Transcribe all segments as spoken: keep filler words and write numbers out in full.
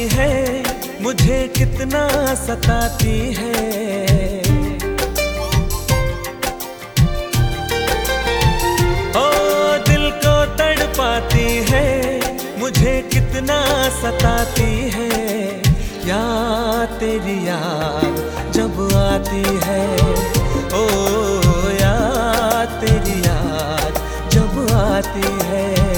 है, मुझे कितना सताती है। ओ दिल को तड़पाती है, मुझे कितना सताती है। याद तेरी याद जब आती है, ओ याद तेरी याद जब आती है।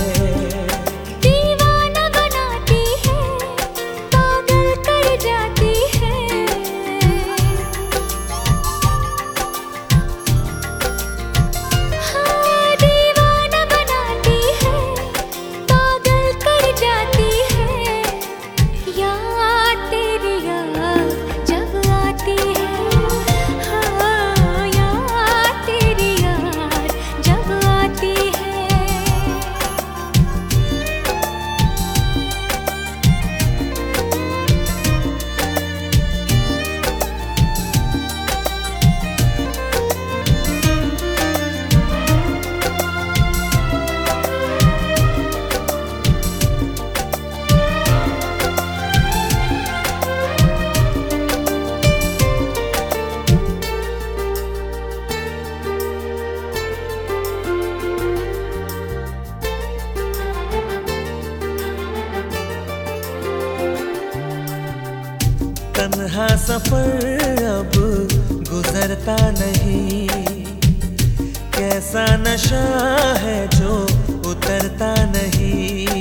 तन्हा सफर अब गुजरता नहीं, कैसा नशा है जो उतरता नहीं।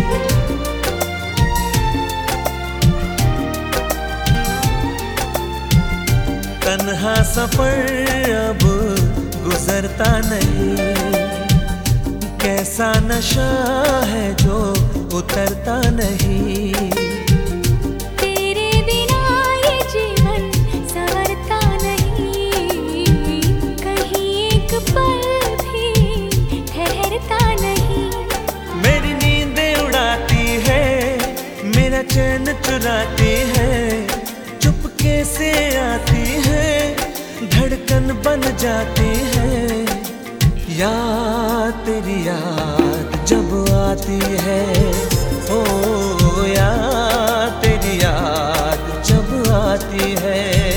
तन्हा सफर अब गुजरता नहीं, कैसा नशा है जो उतरता नहीं। चैन चुराती है, चुपके से आती है, धड़कन बन जाती है। याद तेरी याद जब आती है, ओ याद तेरी याद जब आती है।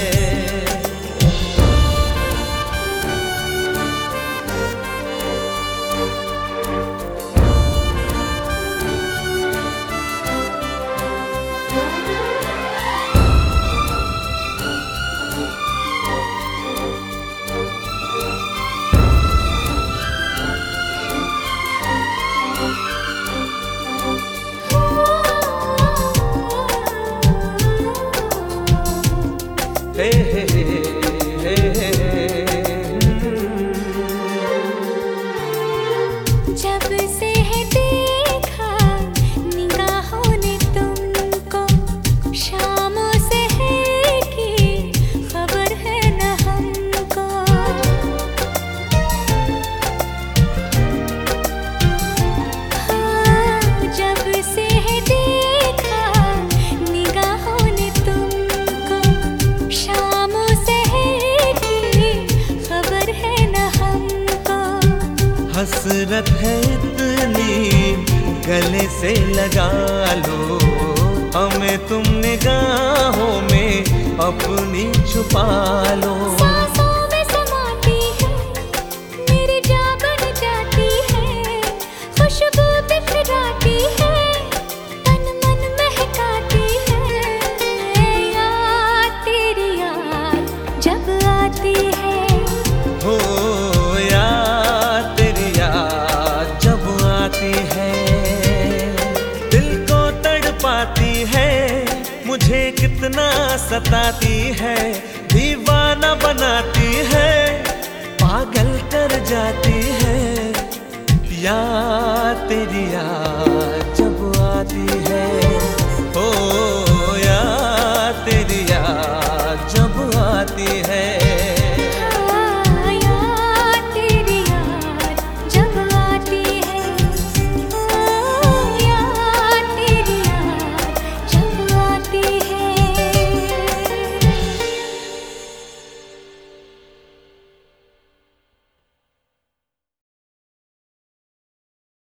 जब से है देखा निगाहों ने तुमको, शामों से है कि खबर है न हमको। हाँ, जब से है देखा निगाहों ने तुमको, शामों से है कि खबर है न हमको। हसरत है इतनी गले से लगा लो, हमें तुम निगाहों में अपनी छुपा लो। सांसों में समाती है, मेरी जान बन जाती है, खुशबू बिखराती है, तन मन महकाती है। याद तेरी याद जब आती है, हो मुझे कितना सताती है, दीवाना बनाती है, पागल कर जाती है। याद तेरी याद जब आती है।